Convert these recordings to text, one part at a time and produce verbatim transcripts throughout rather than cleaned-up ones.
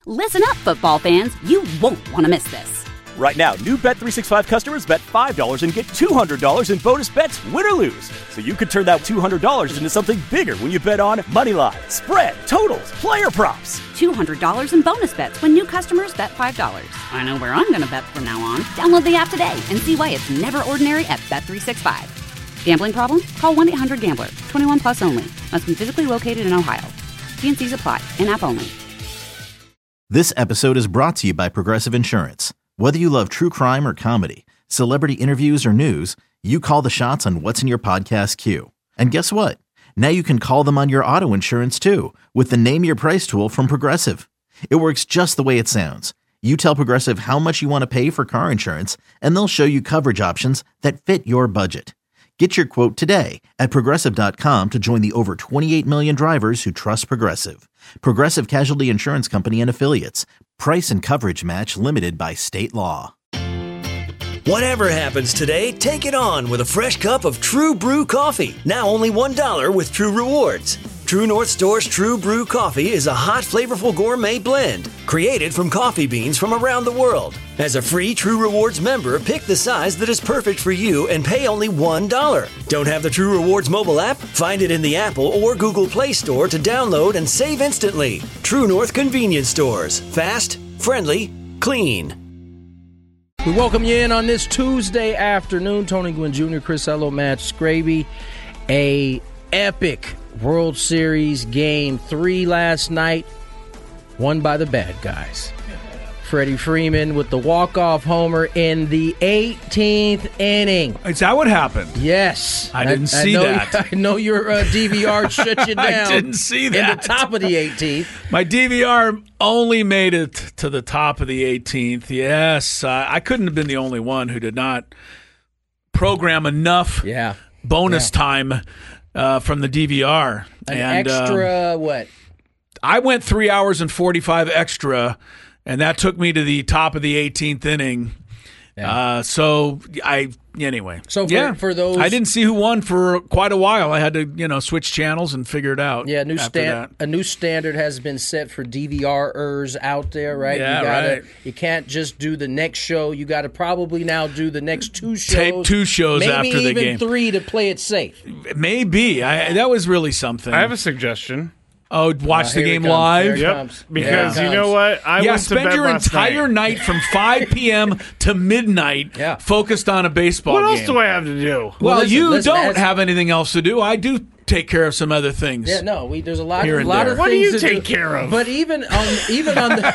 Listen up, football fans. You won't want to miss this. Right now, new Bet three sixty-five customers bet five dollars and get two hundred dollars in bonus bets, win or lose. So you could turn that two hundred dollars into something bigger when you bet on money line, spread, totals, player props. two hundred dollars in bonus bets when new customers bet five dollars. I know where I'm going to bet from now on. Download the app today and see why it's never ordinary at Bet three sixty-five. Gambling problem? Call one eight hundred gambler. twenty-one plus only. Must be physically located in Ohio. T and C's apply. In-app only. This episode is brought to you by Progressive Insurance. Whether you love true crime or comedy, celebrity interviews or news, you call the shots on what's in your podcast queue. And guess what? Now you can call them on your auto insurance too with the Name Your Price tool from Progressive. It works just the way it sounds. You tell Progressive how much you want to pay for car insurance, and they'll show you coverage options that fit your budget. Get your quote today at Progressive dot com to join the over twenty-eight million drivers who trust Progressive. Progressive Casualty Insurance Company and Affiliates. Price and coverage match limited by state law. Whatever happens today, take it on with a fresh cup of True Brew coffee. Now only one dollar with True Rewards. True North Store's True Brew coffee is a hot, flavorful gourmet blend created from coffee beans from around the world. As a free True Rewards member, pick the size that is perfect for you and pay only one dollar. Don't have the True Rewards mobile app? Find it in the Apple or Google Play Store to download and save instantly. True North Convenience Stores. Fast, friendly, clean. We welcome you in on this Tuesday afternoon. Tony Gwynn Junior, Chris Ello, Matt Scraby. A epic World Series Game three last night, won by the bad guys. Freddie Freeman with the walk-off homer in the eighteenth inning. Is that what happened? Yes. I didn't I, see I know, that. I know your uh, D V R shut you down. I didn't see that. In the top of the eighteenth. My D V R only made it to the top of the eighteenth. Yes. Uh, I couldn't have been the only one who did not program enough yeah. bonus yeah. time uh, from the D V R. An and, extra, um, what? I went three hours and forty-five extra, and that took me to the top of the eighteenth inning. Yeah. Uh, so I anyway. So for, yeah, for those, I didn't see who won for quite a while. I had to you know switch channels and figure it out. Yeah, new after stand, that. a new standard has been set for D V R-ers out there, right? Yeah, you gotta, right. You can't just do the next show. You got to probably now do the next two shows. Tape two shows maybe after the even game. three to play it safe. Maybe I, that was really something. I have a suggestion. Oh, watch Uh, the here game it comes, live. here it Yep. comes. Because Here it you know comes. what? I yeah, went to spend bed your last entire night. night from five p.m. to midnight Yeah. focused on a baseball What game. else do I have to do? Well, Well, listen, you listen, don't as- have anything else to do. I do take care of some other things. Yeah, no, we there's a lot, Here a and lot there. of What do things you to take do. care of? But even on even on the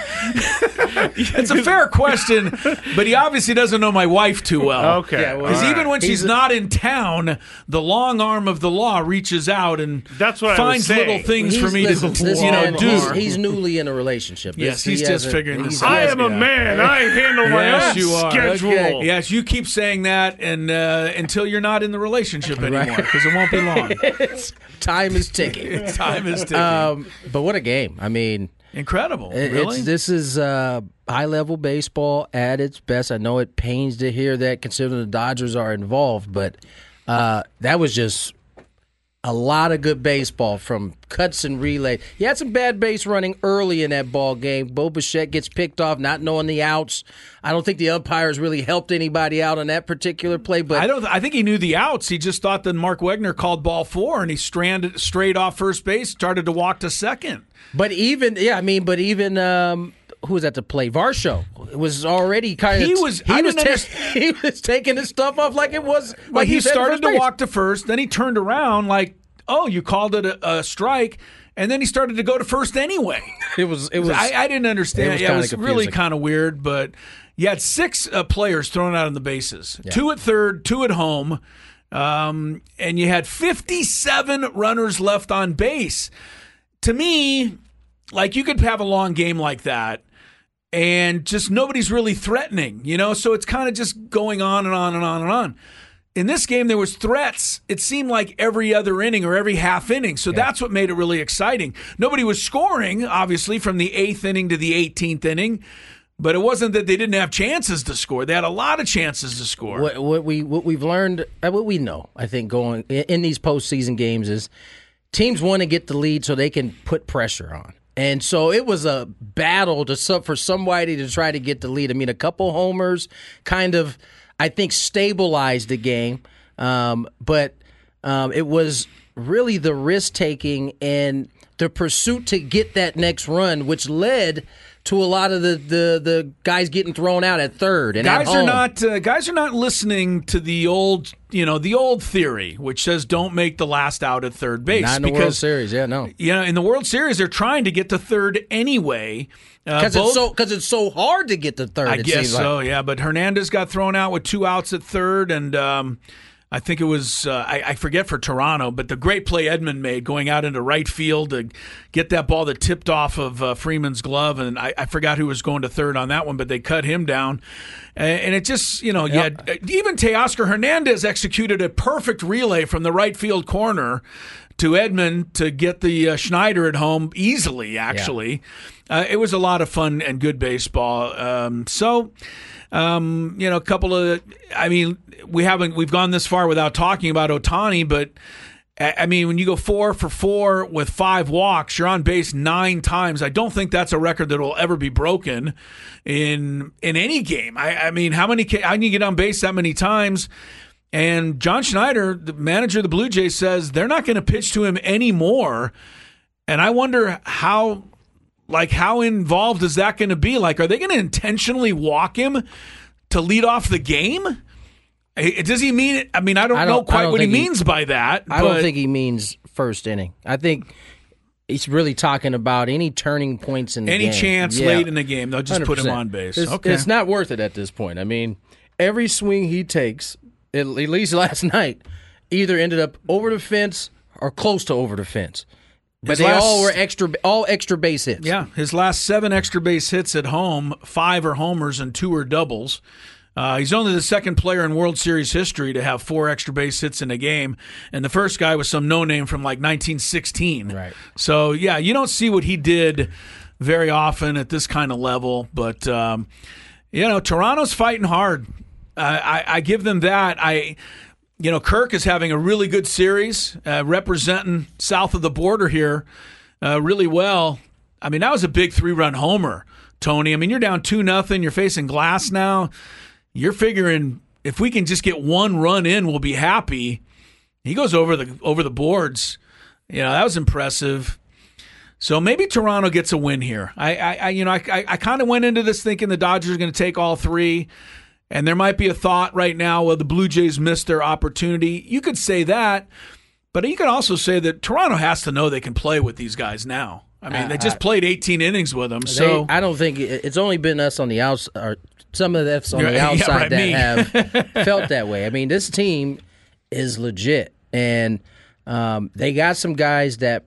It's a fair question, but he obviously doesn't know my wife too well. Okay. Yeah, well, Because All even right. when she's He's a- not in town, the long arm of the law reaches out and That's what I was finds saying. little things for he's- me listen, to this you know man, do. He's, he's newly in a relationship. Yes, This- he's he just hasn't- figuring this he's- out. I am a Yeah. man. I handle my Yes, own you are. schedule. Okay. Yes, you keep saying that, and uh, until you're not in the relationship Right. anymore, because it won't be long. Time is ticking. Time is ticking. Um, but what a game! I mean, Incredible, it- really. it's, this is uh, high-level baseball at its best. I know it pains to hear that, considering the Dodgers are involved, but uh, that was just a lot of good baseball from cuts and relays. He had some bad base running early in that ball game. Bo Bichette gets picked off, not knowing the outs. I don't think the umpires really helped anybody out on that particular play. But I don't. I think he knew the outs. He just thought that Mark Wegner called ball four, and he stranded straight off first base, started to walk to second. But even yeah, I mean, but even um, who was at the plate? Varsho was already kind of He was- he I was didn't ta- he was taking his stuff off like it was. Like Well, he was headed started first to base. walk to first, then he turned around like, "Oh, you called it a, a strike," and then he started to go to first anyway. It was it was. I, I didn't understand. it was yeah, it kinda was really confusing. kind of weird, but you had six uh, players thrown out on the bases, two at third, two at home, um, and you had fifty-seven runners left on base. To me, like you could have a long game like that, and just nobody's really threatening, you know. So it's kind of just going on and on and on and on. In this game, there was threats. It seemed like every other inning or every half inning. So that's what made it really exciting. Nobody was scoring, obviously, from the eighth inning to the eighteenth inning. But it wasn't that they didn't have chances to score. They had a lot of chances to score. What, what we what we've learned, uh, what we know, I think, going in, in these postseason games is teams want to get the lead so they can put pressure on. And so it was a battle to for somebody to try to get the lead. I mean, a couple homers kind of, I think, stabilized the game. Um, but um, it was really the risk-taking and the pursuit to get that next run, which led to a lot of the, the, the guys getting thrown out at third and guys at home. are not uh, guys are not listening to the old you know the old theory which says don't make the last out at third base. Not in the because, World Series, yeah, no. You know, in the World Series they're trying to get to third anyway. Because uh, it's so because it's so hard to get to third. I it guess seems so, like. yeah. But Hernandez got thrown out with two outs at third, and um, I think it was, uh, I, I forget for Toronto, but the great play Edman made going out into right field to get that ball that tipped off of uh, Freeman's glove, and I, I forgot who was going to third on that one, but they cut him down. And, and it just, you know, yep. you had, even Teoscar Hernandez executed a perfect relay from the right field corner to Edman to get the uh, Schneider at home easily, actually. Yeah. Uh, it was a lot of fun and good baseball. Um, so... Um, you know, a couple of, I mean, we haven't, we've gone this far without talking about Ohtani, but I mean, when you go four for four with five walks, you're on base nine times. I don't think that's a record that will ever be broken in in any game. I, I mean, how many, how can you get on base that many times? And John Schneider, the manager of the Blue Jays, says they're not going to pitch to him anymore. And I wonder how, like, how involved is that going to be? Like, are they going to intentionally walk him to lead off the game? Does he mean it? I mean, I don't, I don't know quite don't what he means he, by that. I don't think he means first inning. I think he's really talking about any turning points in the any game. Any chance yeah. late in the game, they'll just one hundred percent put him on base. It's, okay. it's not worth it at this point. I mean, every swing he takes, at least last night, either ended up over the fence or close to over the fence. But his they last, all were extra, all extra base hits. Yeah, his last seven extra base hits at home, five are homers and two are doubles. Uh, he's only the second player in World Series history to have four extra base hits in a game, and the first guy was some no-name from like nineteen sixteen. Right. So, yeah, you don't see what he did very often at this kind of level, but, um, you know, Toronto's fighting hard. Uh, I, I give them that. I... You know, Kirk is having a really good series, uh, representing south of the border here uh, really well. I mean, that was a big three-run homer, Tony. I mean, you're down two nothing. You're facing Glass now. You're figuring if we can just get one run in, we'll be happy. He goes over the over the boards. You know, that was impressive. So maybe Toronto gets a win here. I, I, I you know, I, I, I kind of went into this thinking the Dodgers are going to take all three. And there might be a thought right now, well, the Blue Jays missed their opportunity. You could say that, but you could also say that Toronto has to know they can play with these guys now. I mean, uh, they just played eighteen innings with them. They, So I don't think it's only been us on the outside, or some of us on the yeah, outside yeah, right, that have felt that way. I mean, this team is legit, and um, they got some guys that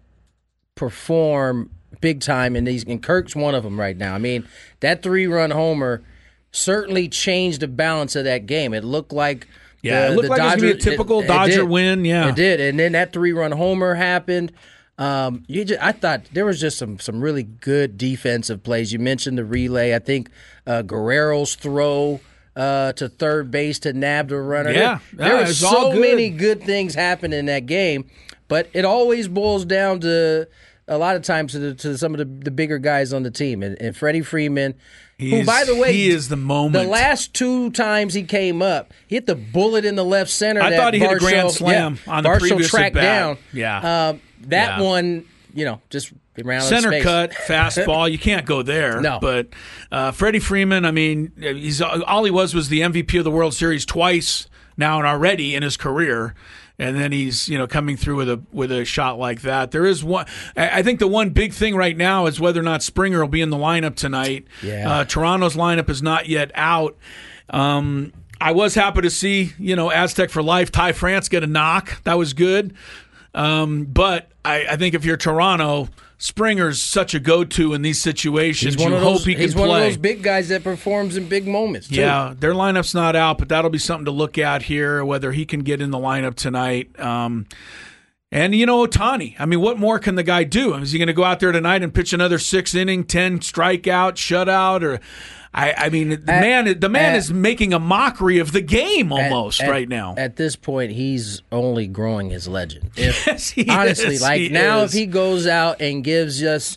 perform big time, and these. And Kirk's one of them right now. I mean, that three-run homer certainly changed the balance of that game. It looked like yeah, the, it looked the like Dodgers, it was going to be a typical it, Dodger it win. Yeah, it did. And then that three-run homer happened. Um, you just, I thought there was just some some really good defensive plays. You mentioned the relay. I think uh, Guerrero's throw uh, to third base to nab the runner. Yeah, there, there yeah, were so all good. many good things happen in that game, but it always boils down to a lot of times to, the, to some of the, the bigger guys on the team. And, and Freddie Freeman. He Who, is, by the way, he is the moment. The last two times he came up, he hit the bullet in the left center. I that thought he Varsho, hit a grand slam yeah, on the Varsho previous tracked at bat. down. Yeah, um, that yeah. one, you know, just around center space. cut fastball. You can't go there. No, but uh, Freddie Freeman. I mean, he's all he was was the M V P of the World Series twice now and already in his career. And then he's, you know, coming through with a with a shot like that. There is one. I think the one big thing right now is whether or not Springer will be in the lineup tonight. Yeah. Uh, Toronto's lineup is not yet out. Um, I was happy to see, you know, Aztec for life, Ty France get a knock. That was good. Um, but I, I think if you're Toronto, Springer's such a go-to in these situations. He's one you of those, hope he can he's play. one of those big guys that performs in big moments, too. Yeah, their lineup's not out, but that'll be something to look at here, whether he can get in the lineup tonight. Um, and, you know, Ohtani, I mean, what more can the guy do? Is he going to go out there tonight and pitch another six-inning, ten strikeout, shutout? Or, I, I mean, the at, man, the man at, is making a mockery of the game almost at, right at, now. At this point, he's only growing his legend. If, yes, he honestly, is. like he now, is. if he goes out and gives us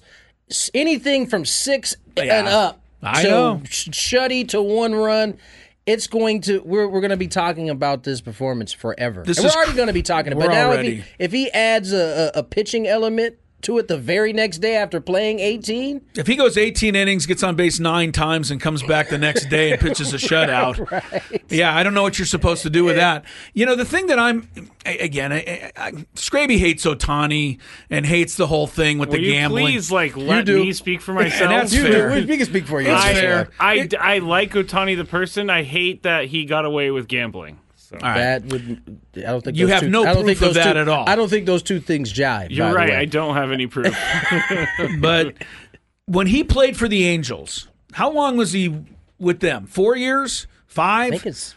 anything from six Yeah. and up I to know. sh- shutty to one run. It's going to. We're we're going to be talking about this performance forever. This and is we're already cr- going to be talking about. we're But now, if already- he, if he adds a, a, a pitching element to it the very next day after playing eighteen, If he goes eighteen innings, gets on base nine times, and comes back the next day and pitches a shutout, right. yeah, I don't know what you're supposed to do with that. You know, the thing that I'm, again, I, I, Scraby hates Ohtani and hates the whole thing with Will the you gambling. please, like, let do. me speak for myself? And that's you fair. do. We can speak for you. It's I, fair. I, I like Ohtani the person. I hate that he got away with gambling. So. All right. That would. I don't think You those have two, no I don't proof think of those that two, at all. I don't think those two things jive. You're by the right. way. I don't have any proof. But when he played for the Angels, how long was he with them? Four years? I Five? think it's.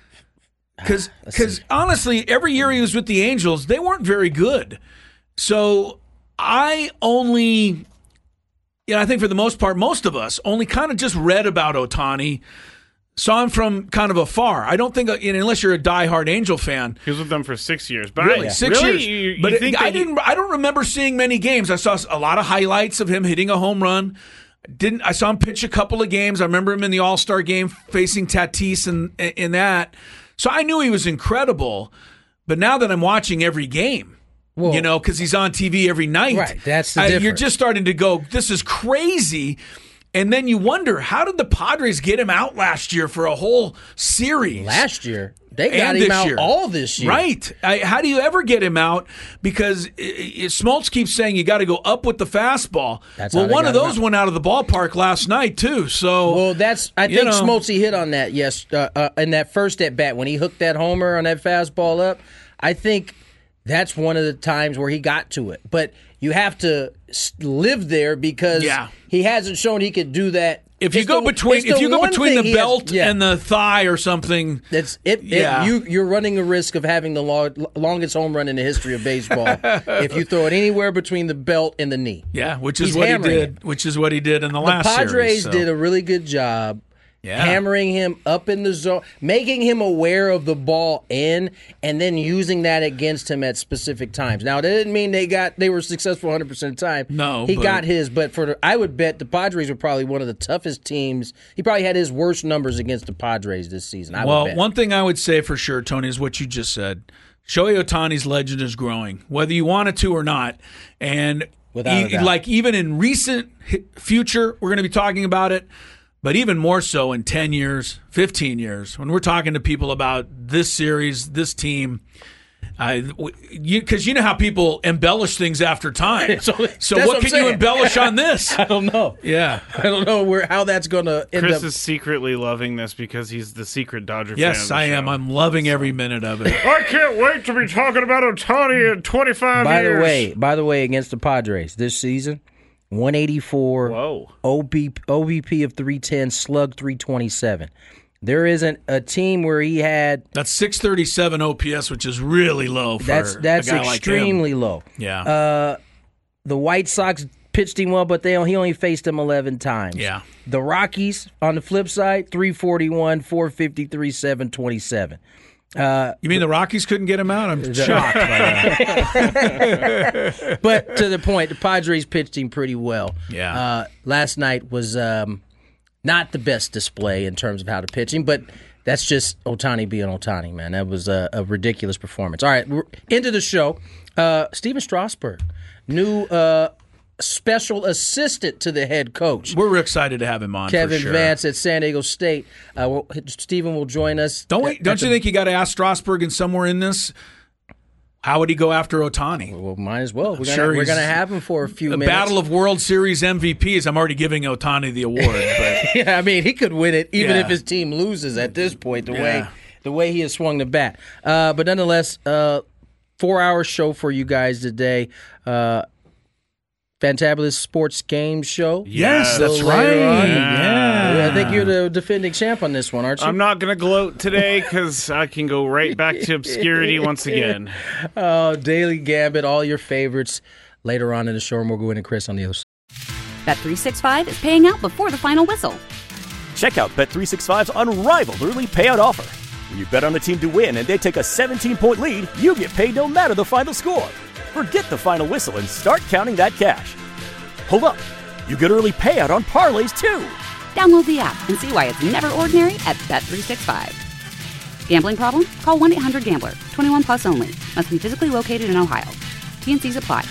Because honestly, every year he was with the Angels, they weren't very good. So I only, you know, I think for the most part, most of us only kind of just read about Ohtani, saw him from kind of afar. I don't think, uh, unless you're a diehard Angel fan, He was with them for six years. But really, I, six really? years. You, you but think it, I that he- didn't. I don't remember seeing many games. I saw a lot of highlights of him hitting a home run. Didn't I saw him pitch a couple of games? I remember him in the All Star game facing Tatis and in that. So I knew he was incredible. But now that I'm watching every game, Well, you know, because he's on T V every night, Right, that's the I- You're difference. just starting to go, this is crazy. And then you wonder, how did the Padres get him out last year for a whole series? Last year, they got And him this out year. all this year. Right. I, how do you ever get him out? Because i i Smoltz keeps saying you got to go up with the fastball. That's well, how they one got of him those out. went out of the ballpark last night, too. So, Well, that's. I You think know. Smoltzy hit on that. Yes, uh, uh, in that first at bat when he hooked that homer on that fastball up. I think that's one of the times where he got to it. But you have to s- live there because Yeah. he hasn't shown he could do that. if you It's go the- between it's if the you go one between thing the he has- belt yeah. and the thigh or something, That's it. it- Yeah. you you're running a risk of having the long, longest home run in the history of baseball if you throw it anywhere between the belt and the knee. yeah, which is He's what he hammering did. Which is what he did in the, The last Padres series. so. did a really good job Yeah. hammering him up in the zone, making him aware of the ball in, and then using that against him at specific times. Now, that didn't mean they got they were successful one hundred percent of the time. No, he but- got his, but for the, I would bet the Padres were probably one of the toughest teams. He probably had his worst numbers against the Padres this season. I Well, would bet. one thing I would say for sure, Tony, is what you just said. Shohei Ohtani's legend is growing, whether you want it to or not. And Without a e- doubt. like even in recent hi- future, we're going to be talking about it. But even more so in ten years, fifteen years, when we're talking to people about this series, this team, uh, you because you know how people embellish things after time. So- So, that's what what I'm can you saying. embellish on this? I don't know. Yeah. I don't know where how that's going to end Chris up. is secretly loving this because he's the secret Dodger fan. Yes, of the I am. show. I'm loving every minute of it. I can't wait to be talking about Ohtani in twenty-five By years. the way, by the way, against the Padres this season, one eighty-four. Whoa. O B, O B P of three ten, slug three twenty-seven. There isn't a team where he had That's six thirty-seven O P S, which is really low for that's that's a guy like him. extremely low. Yeah. Uh, the White Sox pitched him well, but they he only faced them eleven times. Yeah. The Rockies on the flip side, three forty-one, four fifty-three, seven twenty-seven. You mean the Rockies couldn't get him out? I'm shocked by that. But to the point, the Padres pitched him pretty well. Yeah. Uh, last night was um, not the best display in terms of how to pitch him, but that's just Ohtani being Ohtani, man. That was a, a ridiculous performance. All right, we're into the show. Uh, Steven Strasburg, new uh, special assistant to the head coach. We're excited to have him on. Kevin for sure. Vance at San Diego State. Uh, well, Steven will join us. Don't we? at- Don't at you the- think you got to ask Strasburg and somewhere in this? How would he go after Ohtani? Well, might as well. We're Sure, gonna, we're he's- gonna have him for a few The minutes. battle of World Series M V Ps. I'm already giving Ohtani the award, but Yeah, I mean, he could win it even Yeah. if his team loses at this point. The Yeah. way the way he has swung the bat, uh, but nonetheless, uh, four-hour show for you guys today. Uh, Fantabulous Sports Game Show. yes, A that's little right. later on. Yeah. I think you're the defending champ on this one, aren't you? I'm not going to gloat today because I can go right back to obscurity once again. Oh, Daily Gambit, all your favorites. Later on in the show, and we'll go into Chris on the other side. Bet three sixty-five is paying out before the final whistle. Check out Bet three sixty-five's unrivaled early payout offer. When you bet on a team to win and they take a seventeen-point lead, you get paid no matter the final score. Forget the final whistle and start counting that cash. Hold up. You get early payout on parlays, too. Download the app and see why it's never ordinary at Bet three sixty-five. Gambling problem? Call one eight hundred gambler. twenty-one plus only. Must be physically located in Ohio. T and C's apply.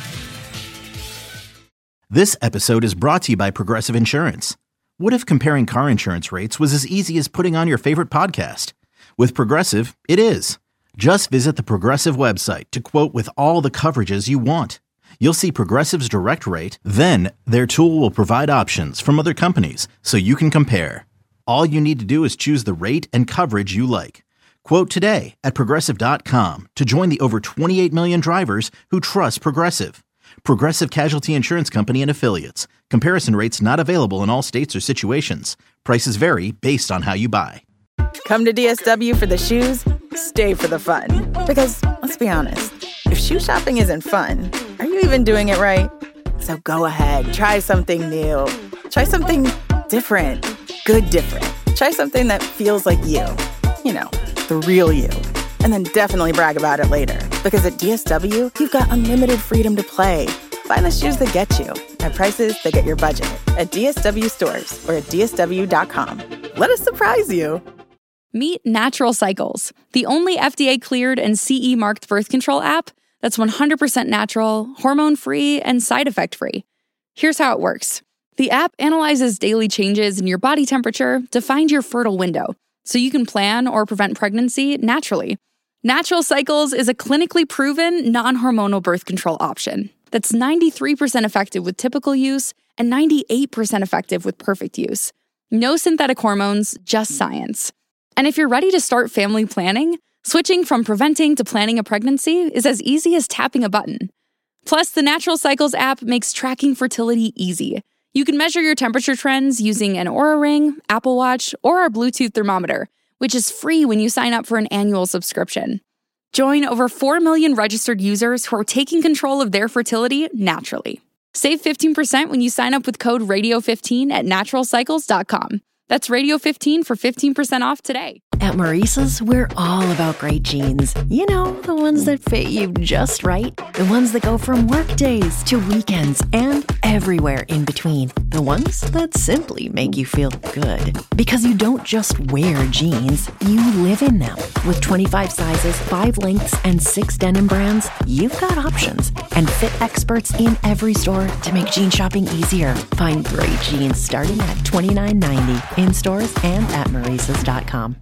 This episode is brought to you by Progressive Insurance. What if comparing car insurance rates was as easy as putting on your favorite podcast? With Progressive, it is. Just visit the Progressive website to quote with all the coverages you want. You'll see Progressive's direct rate, then their tool will provide options from other companies so you can compare. All you need to do is choose the rate and coverage you like. Quote today at Progressive dot com to join the over twenty-eight million drivers who trust Progressive. Progressive Casualty Insurance Company and Affiliates. Comparison rates not available in all states or situations. Prices vary based on how you buy. Come to D S W for the shoes, stay for the fun. Because, let's be honest, if shoe shopping isn't fun, are you even doing it right? So go ahead, try something new. Try something different. Good different. Try something that feels like you. You know, the real you. And then definitely brag about it later. Because at D S W, you've got unlimited freedom to play. Find the shoes that get you at prices that get your budget at D S W stores or at D S W dot com. Let us surprise you. Meet Natural Cycles, the only F D A-cleared and C E-marked birth control app that's one hundred percent natural, hormone-free, and side effect-free. Here's how it works. The app analyzes daily changes in your body temperature to find your fertile window, so you can plan or prevent pregnancy naturally. Natural Cycles is a clinically proven, non-hormonal birth control option that's ninety-three percent effective with typical use and ninety-eight percent effective with perfect use. No synthetic hormones, just science. And if you're ready to start family planning, switching from preventing to planning a pregnancy is as easy as tapping a button. Plus, the Natural Cycles app makes tracking fertility easy. You can measure your temperature trends using an Oura Ring, Apple Watch, or our Bluetooth thermometer, which is free when you sign up for an annual subscription. Join over four million registered users who are taking control of their fertility naturally. Save fifteen percent when you sign up with code radio fifteen at natural cycles dot com. That's radio fifteen for fifteen percent off today. At Maurice's, we're all about great jeans. You know, the ones that fit you just right. The ones that go from work days to weekends and everywhere in between. The ones that simply make you feel good. Because you don't just wear jeans, you live in them. With twenty-five sizes, five lengths, and six denim brands, you've got options. And fit experts in every store to make jean shopping easier. Find great jeans starting at twenty-nine ninety in stores and at maurices dot com.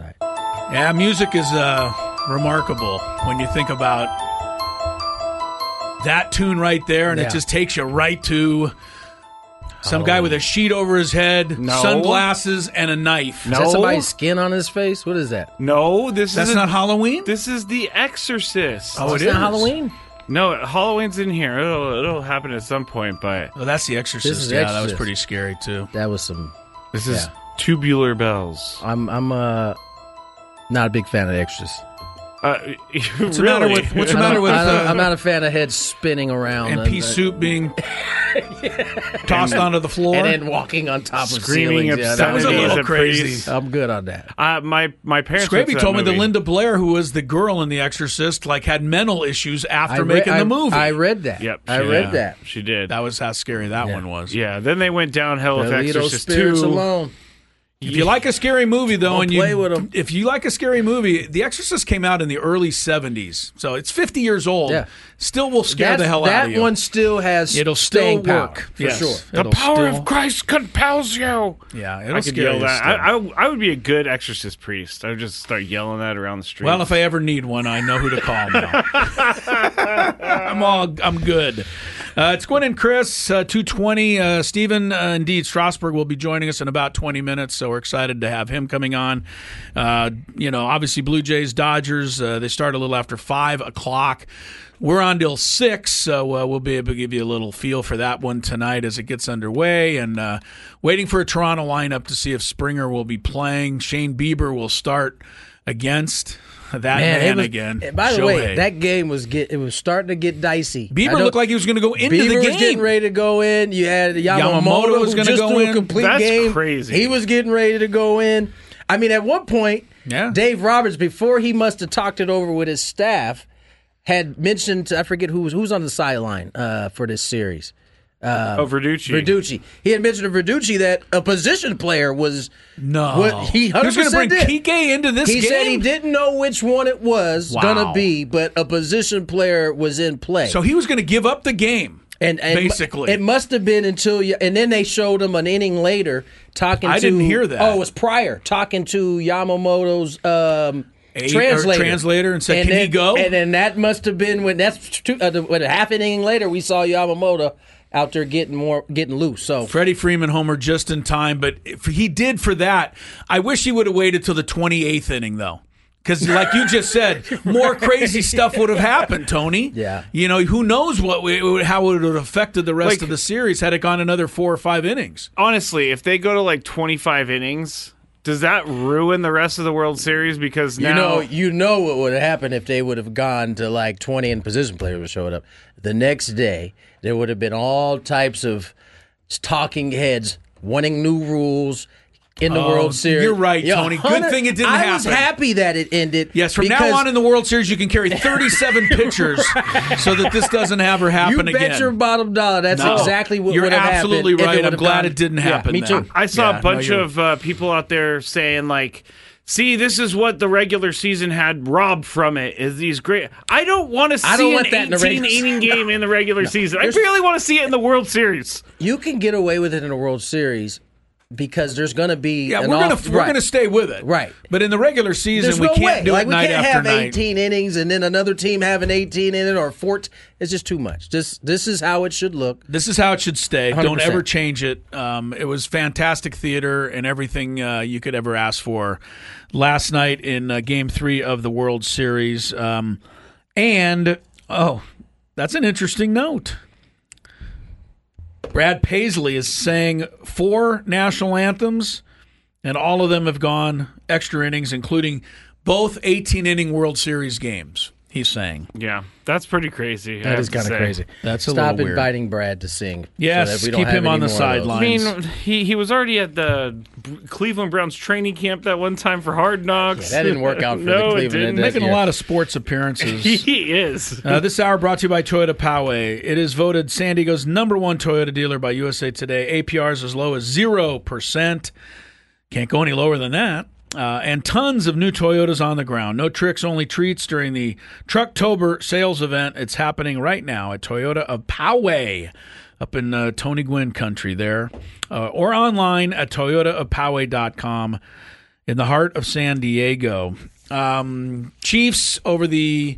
Yeah, music is uh, remarkable when you think about that tune right there, and Yeah. it just takes you right to some guy with a sheet over his head, No. sunglasses, and a knife. Is that somebody's skin on his face? What is that? No, this That's is not Halloween? This is The Exorcist. Oh, it It's is not Halloween? No, Halloween's in here. It'll, it'll happen at some point, but Oh, that's The Exorcist. This is yeah, that was Exorcist. pretty scary, too. That was some. this is Yeah. Tubular Bells. I'm I'm uh not a big fan of The Exorcist. Uh, What's the really? matter with- what's the I matter don't- with, I don't- uh, I'm not a fan of heads spinning around And and, pea soup being tossed onto the floor. and then walking on top of Screaming ceilings. Yeah, that was a obscenities little at crazy. priests. I'm good on that. Uh, my my parents. went Scrappy to told me that movie. Linda Blair, who was the girl in The Exorcist, like had mental issues after I re- making I- the movie. I read that. Yep, I she- read yeah, that. She did. That was how scary that Yeah. one was. Yeah. Then they went downhill with Leave those Exorcist spirits two. alone. If you like a scary movie, though, Don't and you play with 'em. if you like a scary movie, The Exorcist came out in the early seventies, so it's fifty years old. Yeah. Still will scare That's- the hell that out of you. one still has It'll staying still power, work for Yes. sure. The It'll power still- of Christ compels you. Yeah, it'll I could scare yell you that. still. I, I, I would be a good exorcist priest. I would just start yelling that around the street. Well, if I ever need one, I know who to call now. I'm all I'm good. Uh, it's Gwen and Chris, uh, two twenty. Uh, Stephen, uh, indeed, Strasburg will be joining us in about twenty minutes, so we're excited to have him coming on. Uh, you know, obviously, Blue Jays, Dodgers, uh, they start a little after five o'clock. We're on till six, so uh, we'll be able to give you a little feel for that one tonight as it gets underway. And uh, waiting for a Toronto lineup to see if Springer will be playing. Shane Bieber will start against that man, it was, again. By the Shohei. way, that game was get it was starting to get dicey. I Bieber don't- looked like he was going to go into Bieber the was game. getting ready to go in. You had Yamamoto, Yamamoto was who gonna just go threw in. a complete That's game. crazy. He was getting ready to go in. I mean, at one point, Yeah. Dave Roberts, before he must have talked it over with his staff, had mentioned, I forget who was who's on the sideline uh, for this series. Uh, oh, Verducci. Verducci. He had mentioned to Verducci that a position player was no. What, he, he was going to bring did. Kike into this he game. He said he didn't know which one it was wow. going to be, but a position player was in play. So he was going to give up the game. And, and basically, it must have been until you, and then they showed him an inning later talking. I to, didn't hear that. Oh, it was Pryor talking to Yamamoto's um, A, translator. translator and said, and "Can then, he go?" And then that must have been when that's two, uh, when a half inning later we saw Yamamoto out there getting more getting loose. So Freddie Freeman homer just in time, but if he did for that. I wish he would have waited till the twenty-eighth inning though. Because, like you just said, more crazy stuff would have happened, Tony. Yeah. You know, who knows what we, how it would have affected the rest like, of the series had it gone another four or five innings. Honestly, if they go to like twenty-five innings, does that ruin the rest of the World Series? Because now you know, you know what would have happened if they would have gone to like twenty and position players would showed up. The next day, there would have been all types of talking heads wanting new rules. In the oh, World Series. You're right, Tony. Good thing it didn't I happen. I was happy that it ended. Yes, from now on in the World Series, you can carry thirty-seven pitchers so that this doesn't ever happen you again. You bet your bottom dollar. That's no, exactly what would have happened. You're absolutely right. I'm glad gone. it didn't happen. Yeah, me then. too. I saw yeah, a bunch no, of uh, people out there saying, like, see, this is what the regular season had robbed from it, is these great... I don't want to see an eighteen-inning game in the regular no, season. I really want to see it in the World Series. You can get away with it in the World Series because there's going to be yeah an we're off, gonna we're right. gonna stay with it right but in the regular season there's we no can't way. do like, it night we can't after have night. eighteen innings and then another team having eighteen in it or fourteen. It's just too much. This this is how it should look. This is how it should stay. one hundred percent. Don't ever change it. Um, it was fantastic theater and everything uh, you could ever ask for last night in uh, Game Three of the World Series. Um, and oh, that's an interesting note. Brad Paisley is sang four national anthems, and all of them have gone extra innings, including both eighteen-inning World Series games. He's saying, "Yeah, that's pretty crazy." That is kind of crazy. That's a Stop little weird. inviting Brad to sing. Yes, so that we don't keep have him on the any more sidelines. I mean, he he was already at the Cleveland Browns training camp that one time for Hard Knocks. Yeah, that didn't work out for no, the Cleveland. It didn't. Making year. a lot of sports appearances. He is. Uh, this hour brought to you by Toyota Poway. It is voted San Diego's number one Toyota dealer by U S A Today. A P Rs as low as zero percent. Can't go any lower than that. Uh, and tons of new Toyotas on the ground. No tricks, only treats during the Trucktober sales event. It's happening right now at Toyota of Poway up in uh, Tony Gwynn country there. Uh, or online at toyota of poway dot com in the heart of San Diego. Um, Chiefs over the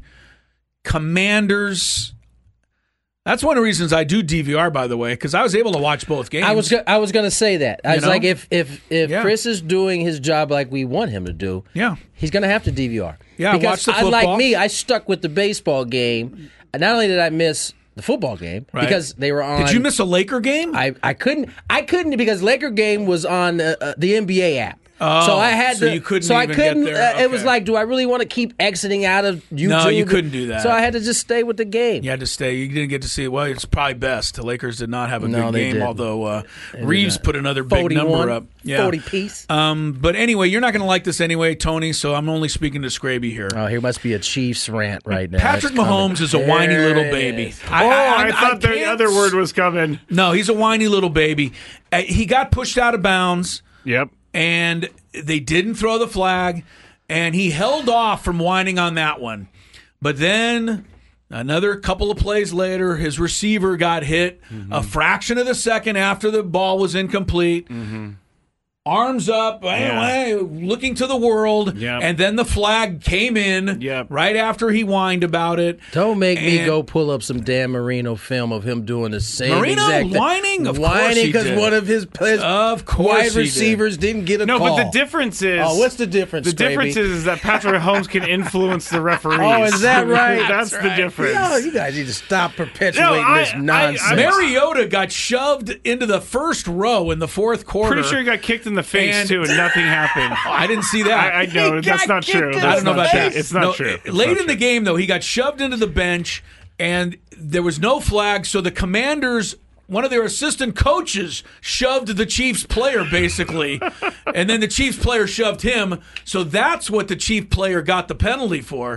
Commanders. That's one of the reasons I do D V R, by the way, because I was able to watch both games. I was go- I was going to say that. I You was know? like, if if if Yeah. Chris is doing his job like we want him to do, Yeah. he's going to have to D V R. Yeah, because watch the I, like football. me, I stuck with the baseball game. Not only did I miss the football game Right. because they were on. Did you miss a Laker game? I, I couldn't I couldn't because Laker game was on uh, uh, the N B A app. Oh, so I had so to. you couldn't so I even get couldn't. there. Uh, It was Okay. like, do I really want to keep exiting out of YouTube? No, you couldn't do that. So I had to just stay with the game. You had to stay. You didn't get to see it. Well, it's probably best. The Lakers did not have a No, good they game, didn't. although uh, They did Reeves not. put another big forty-one, number up. Yeah. forty piece. Um, but anyway, you're not going to like this anyway, Tony, so I'm only speaking to Scraby here. Oh, here must be a Chiefs rant right now. Patrick It's coming. Mahomes is a whiny There little it baby. is. oh, I, thought the can't- other word was coming. No, he's a whiny little baby. Uh, he got pushed out of bounds. Yep. And they didn't throw the flag, and he held off from whining on that one. But then another couple of plays later, his receiver got hit mm-hmm. a fraction of the second after the ball was incomplete. Mm-hmm. Arms up, anyway, yeah. looking to the world, yep. and then the flag came in yep. right after he whined about it. Don't make and me go pull up some Dan Marino film of him doing the same Marino exact thing. whining? Of whining course he because did. one of his, his of course wide he receivers did. didn't get a no, call. No, but the difference is... Oh, what's the difference, The Scraby? difference is, is that Patrick Mahomes can influence the referees. Oh, is that right? That's, That's the right. difference. No, you guys need to stop perpetuating no, I, this nonsense. I, I, Mariota got shoved into the first row in the fourth quarter. Pretty sure he got kicked in the face, and, too, and nothing happened. I didn't see that. I, I know. That's not true. I That's don't know not about true. that. It's not no, true. It's late not in true. the game, though, he got shoved into the bench, and there was no flag, so the Commanders... One of their assistant coaches shoved the Chiefs player, basically, and then the Chiefs player shoved him, so that's what the Chief player got the penalty for.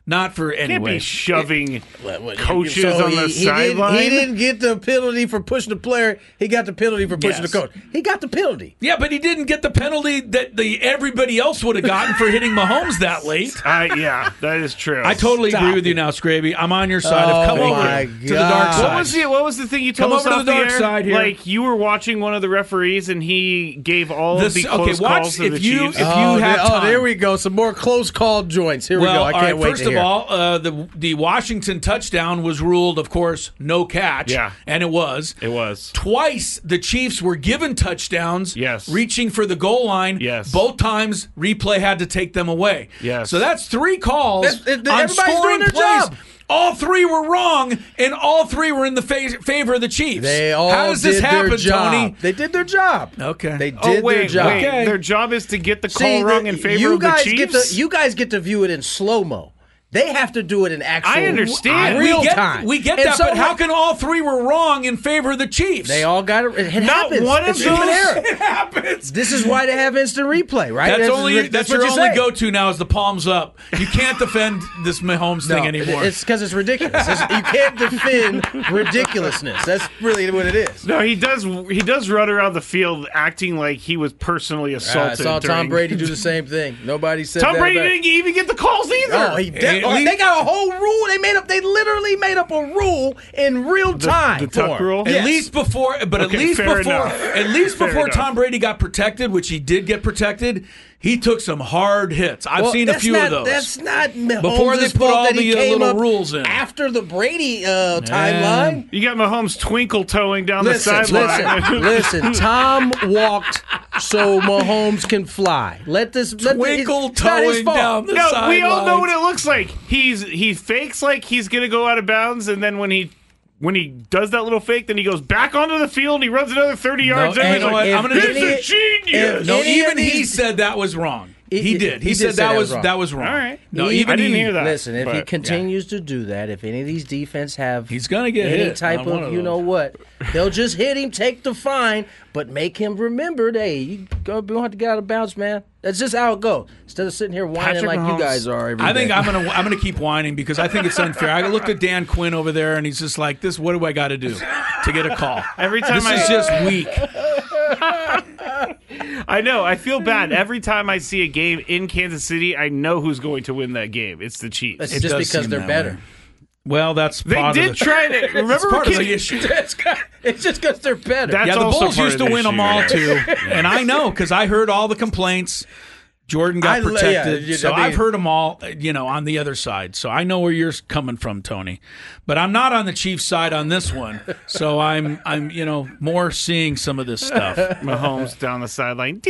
Not for anyway. Can't be shoving It, what, what, coaches so on he, the he sideline. Didn't, he didn't get the penalty for pushing the player. He got the penalty for pushing Yes. the coach. He got the penalty. Yeah, but he didn't get the penalty that the everybody else would have gotten for hitting Mahomes that late. Uh, yeah, that is true. I totally Stop agree with it. you now, Scraby. I'm on your side. Oh, Come over my to the dark God. side. What was the What was the thing you told Come us over to off the dark air? side here. Like you were watching one of the referees and he gave all This- of the okay, close watch calls to if the you- Chiefs. if you oh, have there, oh, time. there we go. Some more close call joints. Here well, we go. I all can't right, wait first to of hear. all, uh, the the Washington touchdown was ruled, of course, no catch. Yeah. And it was. It was. Twice the Chiefs were given touchdowns, Yes. reaching for the goal line. Yes. Both times, replay had to take them away. Yes. So that's three calls That's- it- on everybody's scoring doing their plays. job. All three were wrong, and all three were in the fa- favor of the Chiefs. They all How does did this happen, their job. Tony? They did their job. Okay. They did Oh wait, their job. wait. Okay. Their job is to get the call See, wrong the- in favor you of the guys Chiefs. Get to, you guys get to view it in slow mo. They have to do it in actual. I understand. real we get, time. We get And that, so, but how like, can all three were wrong in favor of the Chiefs? they all got it? It Not happens. one of it's human those- error. It happens. This is why they have instant replay, right? That's, only that's, that's, what your you only say. go-to now is the palms up. You can't defend this Mahomes thing No, anymore. It's because it's ridiculous. It's- you can't defend ridiculousness. That's really what it is. No, he does. He does run around the field acting like he was personally I assaulted. saw Tom during- Brady do the same thing. Nobody said Tom that Brady about- didn't even get the calls either. Oh, he did. At Oh, least- they got a whole rule. They made up. They literally made up a rule in real time. the tuck for him. rule? At Yes. least before, but Okay, at least fair before, enough. at least Fair before enough. Tom Brady got protected, which he did get protected, he took some hard hits. I've Well, seen a that's few not, of those. That's not Mahomes' Before they put fault all that he the, uh, came little up rules in. after the Brady uh, timeline. You got Mahomes twinkle toeing down Listen, the sideline. listen, listen. Tom walked so Mahomes can fly. Let this let Twinkle the, it's not his toeing fault. down the No, we all know sidelines. what it looks like. He's he fakes like he's gonna go out of bounds, and then when he when he does that little fake, then he goes back onto the field and he runs another thirty yards. and and you know like, what? I'm gonna this do- is genius. if- No, Any even of he these- said that was wrong. He- He did. He, he said did say that that was was wrong. that was wrong. All right. No, He- even I didn't he, hear that. Listen, if he but, continues to do that, if any of these defense have He's gonna get any hit type on one of, of you those. know what, they'll just hit him, take the fine, but make him remember, hey, you go, don't have to get out of bounds, man. That's just how it goes. Instead of sitting here whining Patrick like Mahomes- you guys are every I think day. I'm gonna I'm gonna keep whining because I think it's unfair. I looked at Dan Quinn over there and he's just like, "This, what do I got to do to get a call?" Every time This I is just weak. I know. I feel bad every time I see a game in Kansas City. I know who's going to win that game. It's the Chiefs. It's It just does because seem they're that better. way. Well, that's They part did of the, try to It's remember. part of Kid- the issue. It's got- it's just because they're better. That's Yeah, the also Bulls part used of to the win them issue, all yeah. too, and I know because I heard all the complaints. Jordan got I- yeah, protected, you- so I mean- I've heard them all. You know, on the other side, so I know where you're coming from, Tony. But I'm not on the Chiefs' side on this one, so I'm, I'm, you know, more seeing some of this stuff. Mahomes down the sideline.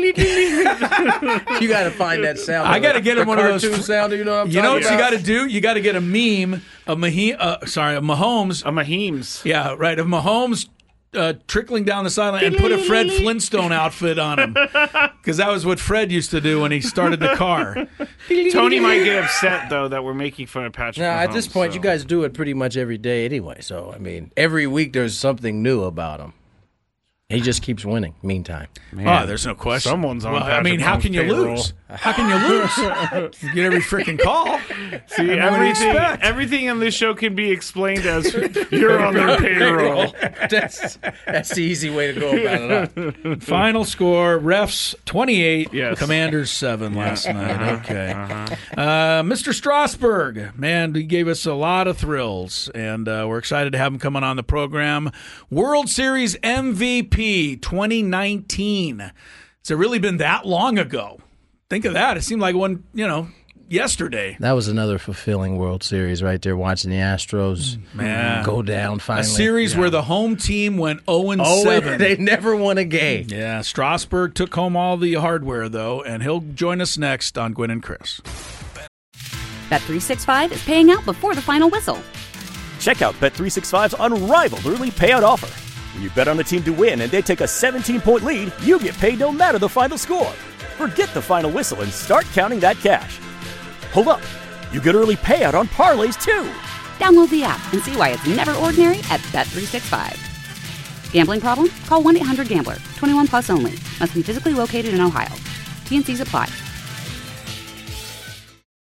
You got to find that sound. I got to get the him one of those cartoon sound. You know what I'm You know what talking you about? got to do? You got to get a meme of Mahi- uh, sorry, of Mahomes. A Mahomes. Yeah, right. Of Mahomes uh, trickling down the sideline and put a Fred Flintstone outfit on him, because that was what Fred used to do when he started the car. Tony might get upset though that we're making fun of Patrick. No, at Mahomes, this point, so. you guys do it pretty much every day anyway. So, I mean, every week there's something new about him. He just keeps winning, meantime. Oh, there's no question. Someone's on Well, I Patrick mean, how Mahomes' can you payroll. lose? How can you lose? You get every freaking call. See, what do you everything, expect? everything in this show can be explained as you're on their payroll. that's, that's the easy way to go about it. Huh? Final score: Refs twenty-eight, Yes. Commanders seven last night. Okay, uh, Mister Strasburg, man, he gave us a lot of thrills, and uh, we're excited to have him coming on the program. World Series M V P twenty nineteen. Has it really been that long ago? Think of that. It seemed like one, you know, yesterday. That was another fulfilling World Series right there, watching the Astros Man. go down finally. A series where the home team went oh and Oh, seven. they never won a game. Yeah, Strasburg took home all the hardware, though, and he'll join us next on Gwynn and Chris. Bet three sixty-five is paying out before the final whistle. Check out Bet three sixty-five's unrivaled early payout offer. When you bet on a team to win and they take a seventeen-point lead, you get paid no matter the final score. Forget the final whistle and start counting that cash. Hold up. You get early payout on parlays, too. Download the app and see why it's never ordinary at Bet three sixty-five. Gambling problem? Call one eight hundred gambler. twenty-one plus only. Must be physically located in Ohio. T and C's apply.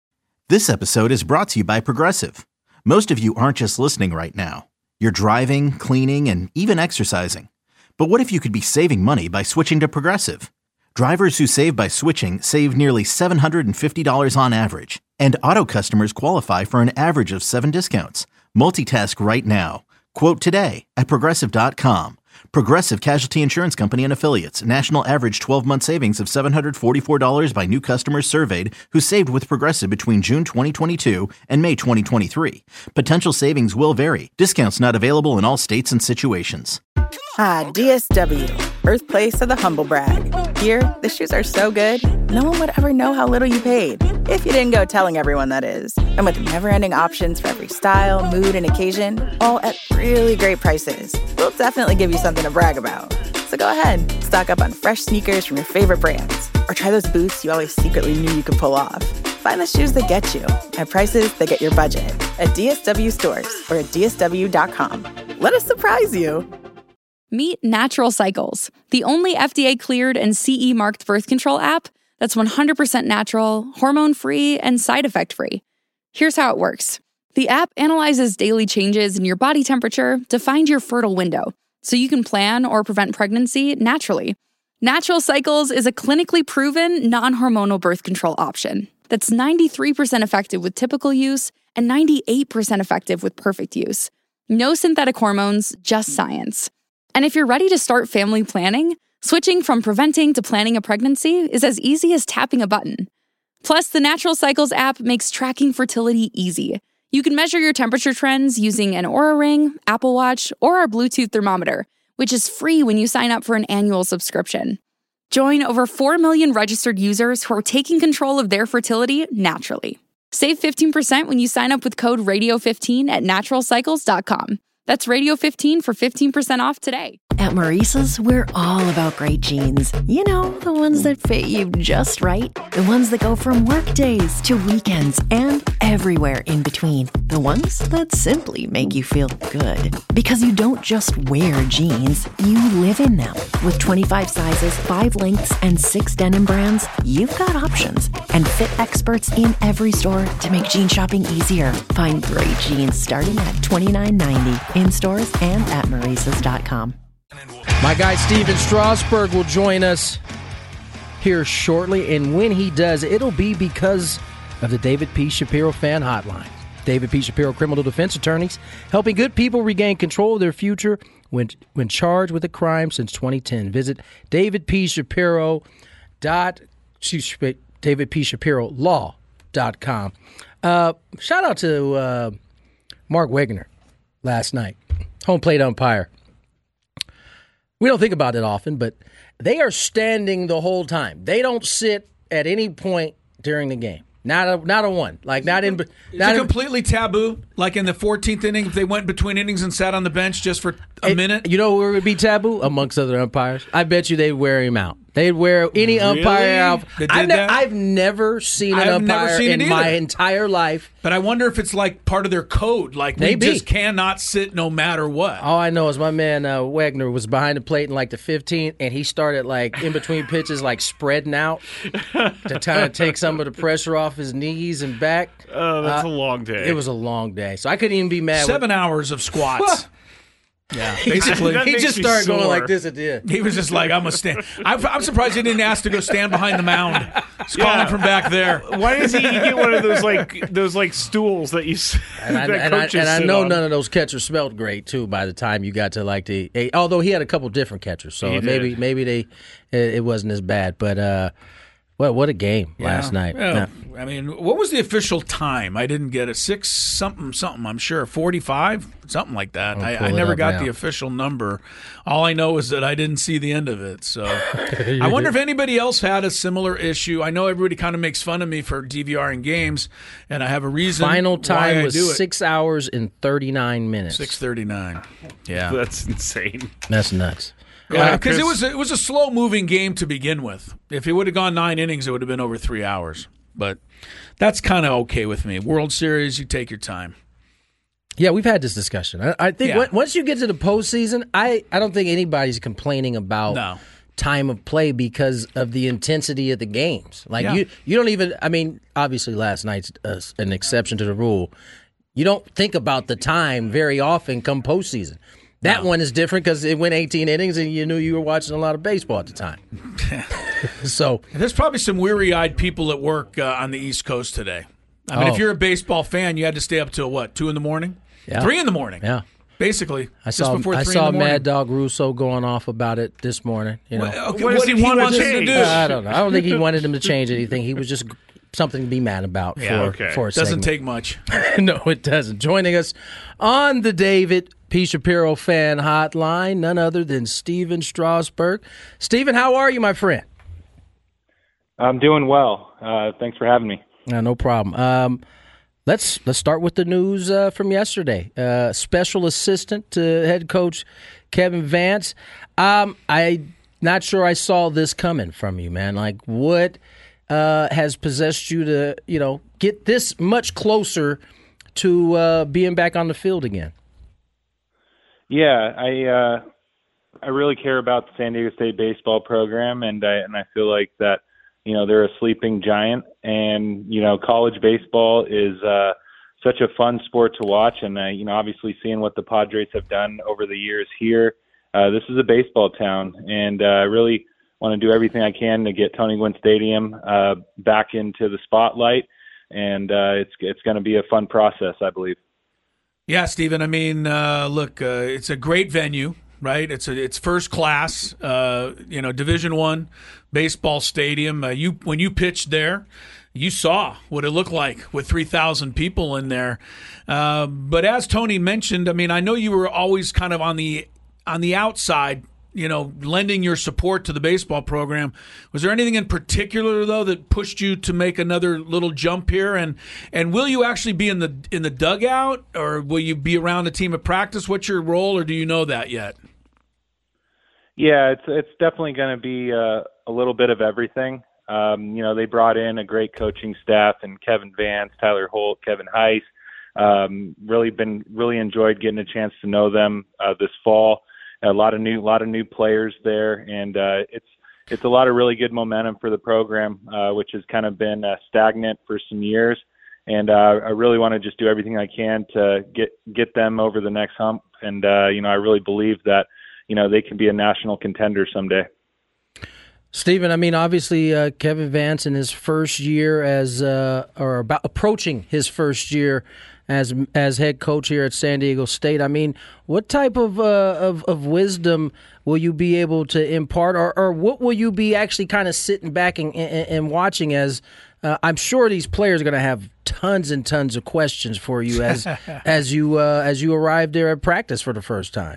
This episode is brought to you by Progressive. Most of you aren't just listening right now. You're driving, cleaning, and even exercising. But what if you could be saving money by switching to Progressive? Drivers who save by switching save nearly seven hundred fifty dollars on average. And auto customers qualify for an average of seven discounts. Multitask right now. Quote today at Progressive dot com. Progressive Casualty Insurance Company and Affiliates. National average twelve-month savings of seven hundred forty-four dollars by new customers surveyed who saved with Progressive between June twenty twenty-two and May twenty twenty-three. Potential savings will vary. Discounts not available in all states and situations. Ah, D S W, birthplace of the humble brag. Here, the shoes are so good, no one would ever know how little you paid. If you didn't go telling everyone, that is. And with never-ending options for every style, mood, and occasion, all at really great prices, we'll definitely give you something to brag about. So go ahead, stock up on fresh sneakers from your favorite brands, or try those boots you always secretly knew you could pull off. Find the shoes that get you at prices that get your budget at D S W stores or at D S W dot com. Let us surprise you. Meet Natural Cycles, the only F D A-cleared and C E marked birth control app that's one hundred percent natural, hormone-free, and side effect-free. Here's how it works. The app analyzes daily changes in your body temperature to find your fertile window, so you can plan or prevent pregnancy naturally. Natural Cycles is a clinically proven, non-hormonal birth control option that's ninety-three percent effective with typical use and ninety-eight percent effective with perfect use. No synthetic hormones, just science. And if you're ready to start family planning, switching from preventing to planning a pregnancy is as easy as tapping a button. Plus, the Natural Cycles app makes tracking fertility easy. You can measure your temperature trends using an Oura Ring, Apple Watch, or our Bluetooth thermometer, which is free when you sign up for an annual subscription. Join over four million registered users who are taking control of their fertility naturally. Save fifteen percent when you sign up with code radio fifteen at natural cycles dot com. That's radio fifteen for fifteen percent off today. At Maurice's, we're all about great jeans. You know, the ones that fit you just right. The ones that go from work days to weekends and everywhere in between. The ones that simply make you feel good. Because you don't just wear jeans, you live in them. With twenty-five sizes, five lengths, and six denim brands, you've got options. And fit experts in every store to make jean shopping easier. Find great jeans starting at twenty-nine ninety in stores and at Maurices dot com. My guy Steven Strasburg will join us here shortly, and when he does, it'll be because of the David P. Shapiro Fan Hotline. David P. Shapiro criminal defense attorneys helping good people regain control of their future when when charged with a crime since twenty ten. Visit David P. Shapiro dot David P. Shapiro law dot com. Uh, shout out to uh, Mark Wegner last night, home plate umpire. We don't think about it often, but they are standing the whole time. They don't sit at any point during the game. Not a not a one. Like not in. Is not it in, completely taboo? Like in the fourteenth inning, if they went between innings and sat on the bench just for a it, minute? You know where it would be taboo? Amongst other umpires. I bet you they'd wear him out. They'd wear any Really? umpire out. They did I've, ne- that? I've never seen an I've never umpire seen it in my either. entire life. But I wonder if it's like part of their code. Like Maybe. we just cannot sit no matter what. All I know is my man uh, Wagner was behind the plate in like the fifteenth, and he started like in between pitches, like spreading out to kind of take some of the pressure off his knees and back. Oh, that's Uh, a long day. It was a long day, so I couldn't even be mad. Seven with, hours of squats. Yeah, basically. That he makes just me started going sore. like this at the end. He was just like, I'm a stand. I'm, I'm surprised he didn't ask to go stand behind the mound. He's calling Yeah. from back there. Why does he get one of those like those like stools that you s- And I, that and I, coaches and I sit know on? none of those catchers smelled great too. By the time you got to like the, eh, although he had a couple different catchers, so He did. maybe maybe they it, it wasn't as bad. But uh, what what a game last Yeah. night. Yeah. Now, I mean, what was the official time? I didn't get it. Six something something. I'm sure forty-five something like that. I'll I, pull I it never up got now. the official number. All I know is that I didn't see the end of it. So I wonder if anybody else had a similar issue. I know everybody kind of makes fun of me for DVRing games, and I have a reason. Final why time I was do it. six hours and thirty nine minutes. Six thirty-nine. Yeah. That's insane. That's nuts. Yeah, because it Chris- was it was a slow moving game to begin with. If it would have gone nine innings, it would have been over three hours. But that's kind of okay with me. World Series, you take your time. Yeah, we've had this discussion. I, I think Yeah. when- once you get to the postseason, I, I don't think anybody's complaining about No. time of play because of the intensity of the games. Like Yeah. you, you don't even. I mean, obviously, last night's uh, an exception to the rule. You don't think about the time very often come postseason. That No. one is different because it went eighteen innings and you knew you were watching a lot of baseball at the time. So There's probably some weary-eyed people at work uh, on the East Coast today. I mean, Oh. if you're a baseball fan, you had to stay up till what, two in the morning? Yeah. Three in the morning. yeah, Basically, I just saw before I three saw in the morning. Mad Dog Russo going off about it this morning. You know, Well, okay, What what, does he did he wanna want us to change? do? Uh, I don't know. I don't think he wanted him to change anything. He was just something to be mad about Yeah, for, okay. for a Doesn't segment. take much. No, it doesn't. Joining us on the David P. Shapiro fan hotline, none other than Steven Strasburg. Steven, how are you, my friend? I'm doing well. Uh, thanks for having me. Uh, no problem. Um, let's let's start with the news uh, from yesterday. Uh, special assistant to head coach Kevin Vance. Um, I'm not sure I saw this coming from you, man. Like, what uh, has possessed you to, you know, get this much closer to uh, being back on the field again? Yeah, I uh, I really care about the San Diego State baseball program, and I and I feel like that, you know, they're a sleeping giant, and you know, college baseball is uh, such a fun sport to watch, and uh, you know, obviously seeing what the Padres have done over the years here, uh, this is a baseball town, and uh, I really want to do everything I can to get Tony Gwynn Stadium uh, back into the spotlight, and uh, it's it's going to be a fun process, I believe. Yeah, Stephen. I mean, uh, look, uh, it's a great venue, right? It's a, it's first class, uh, you know, Division One baseball stadium. Uh, you when you pitched there, you saw what it looked like with three thousand people in there. Uh, but as Tony mentioned, I mean, I know you were always kind of on the on the outside, you know, lending your support to the baseball program. Was there anything in particular, though, that pushed you to make another little jump here? And and will you actually be in the in the dugout, or will you be around a team at practice? What's your role, or do you know that yet? Yeah, it's it's definitely going to be uh, a little bit of everything. Um, you know, they brought in a great coaching staff, and Kevin Vance, Tyler Holt, Kevin Heiss. Um, really been really enjoyed getting a chance to know them uh, this fall. A lot of new, lot of new players there, and uh, it's it's a lot of really good momentum for the program, uh, which has kind of been uh, stagnant for some years. And uh, I really want to just do everything I can to get get them over the next hump. And uh, you know, I really believe that you know they can be a national contender someday. Stephen, I mean, obviously uh, Kevin Vance in his first year as uh, or about approaching his first year as as head coach here at San Diego State. I mean, what type of uh, of, of wisdom will you be able to impart, or, or what will you be actually kind of sitting back and, and, and watching as uh, I'm sure these players are going to have tons and tons of questions for you as as you uh, as you arrive there at practice for the first time.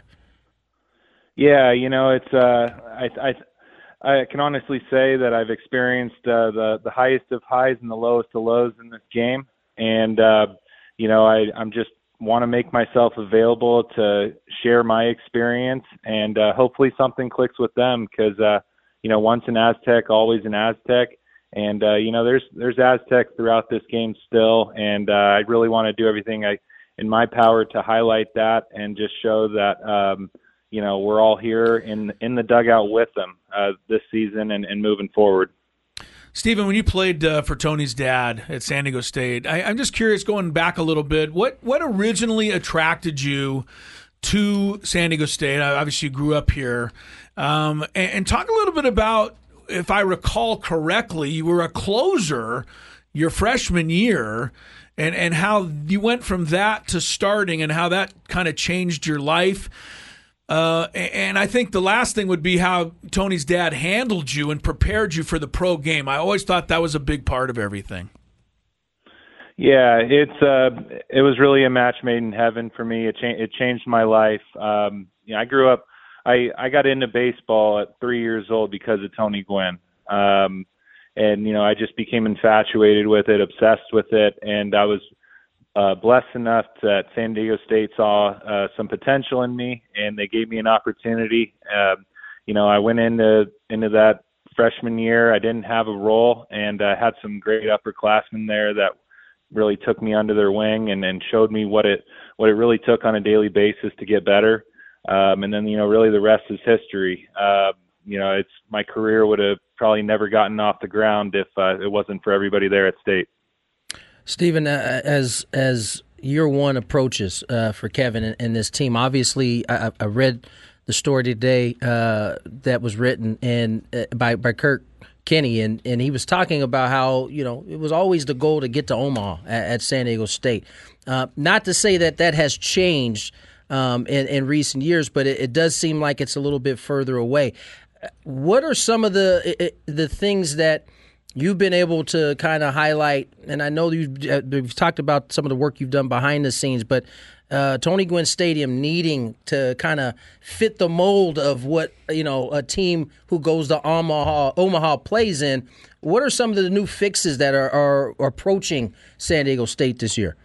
Yeah, you know, it's uh, I, I I can honestly say that I've experienced uh, the the highest of highs and the lowest of lows in this game, and uh, you know, I I'm just want to make myself available to share my experience, and uh, hopefully something clicks with them, because uh, you know, once an Aztec, always an Aztec, and uh, you know, there's there's Aztecs throughout this game still, and uh, I really want to do everything I in my power to highlight that and just show that. Um, You know, we're all here in in the dugout with them uh, this season and, and moving forward. Stephen, when you played uh, for Tony's dad at San Diego State, I, I'm just curious, going back a little bit, what what originally attracted you to San Diego State? I obviously grew up here, um, and, and talk a little bit about, if I recall correctly, you were a closer your freshman year, and and how you went from that to starting, and how that kind of changed your life. Uh, and I think the last thing would be how Tony's dad handled you and prepared you for the pro game. I always thought that was a big part of everything. Yeah, it's uh, it was really a match made in heaven for me. It, cha- it changed my life. Um, you know, I grew up. I, I got into baseball at three years old because of Tony Gwynn, um, and you know, I just became infatuated with it, obsessed with it, and I was. Uh, blessed enough that San Diego State saw uh, some potential in me, and they gave me an opportunity. Uh, you know, I went into into that freshman year. I didn't have a role, and I uh, had some great upperclassmen there that really took me under their wing and, and showed me what it what it really took on a daily basis to get better. Um, and then, you know, really the rest is history. Uh, you know, it's my career would have probably never gotten off the ground if uh, it wasn't for everybody there at State. Stephen, uh, as as year one approaches uh, for Kevin and, and this team, obviously I, I read the story today uh, that was written and uh, by by Kirk Kenny, and, and he was talking about how, you know, it was always the goal to get to Omaha at, at San Diego State. Uh, not to say that that has changed um, in, in recent years, but it, it does seem like it's a little bit further away. What are some of the the things that you've been able to kind of highlight? And I know you've, you've talked about some of the work you've done behind the scenes, but uh, Tony Gwynn Stadium needing to kind of fit the mold of what, you know, a team who goes to Omaha, Omaha plays in. What are some of the new fixes that are, are approaching San Diego State this year?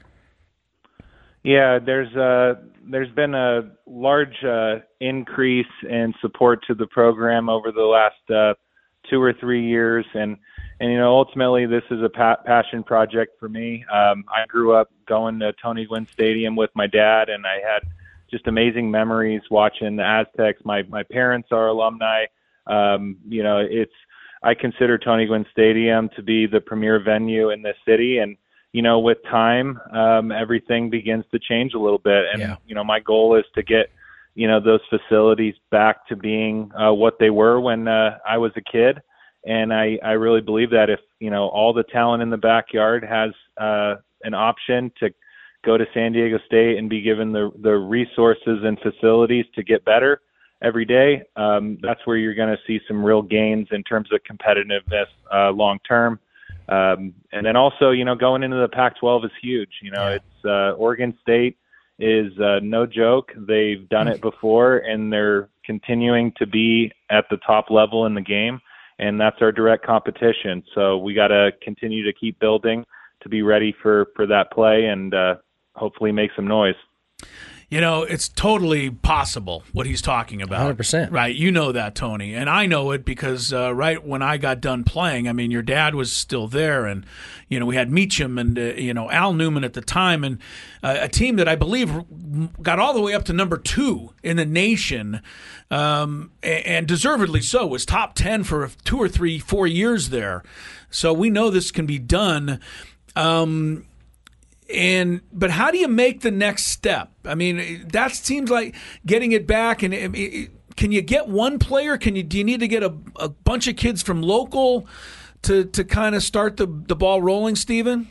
Yeah, there's uh, there's been a large uh, increase in support to the program over the last uh, two or three years, and and you know ultimately this is a pa- passion project for me. Um, I grew up going to Tony Gwynn Stadium with my dad, and I had just amazing memories watching the Aztecs. My my parents are alumni. Um, you know, it's I consider Tony Gwynn Stadium to be the premier venue in this city, and you know, with time, um, everything begins to change a little bit. And, yeah. you know, my goal is to get, you know, those facilities back to being uh, what they were when uh, I was a kid. And I, I really believe that if, you know, all the talent in the backyard has uh, an option to go to San Diego State and be given the, the resources and facilities to get better every day, um, that's where you're going to see some real gains in terms of competitiveness uh, long term. Um, and then also, you know, going into the Pac twelve is huge. You know, yeah. it's uh, Oregon State is uh, no joke. They've done it before, and they're continuing to be at the top level in the game, and that's our direct competition. So we got to continue to keep building to be ready for, for that play and uh, hopefully make some noise. You know, it's totally possible what he's talking about. one hundred percent. Right. You know that, Tony. And I know it because uh, right when I got done playing, I mean, your dad was still there. And, you know, we had Meacham and, uh, you know, Al Newman at the time. And uh, a team that I believe got all the way up to number two in the nation, um, and deservedly so, was top ten for two or three, four years there. So we know this can be done. Um And but how do you make the next step? I mean, that seems like getting it back. And it, it, can you get one player? Can you do you need to get a, a bunch of kids from local to to kind of start the the ball rolling, Stephen?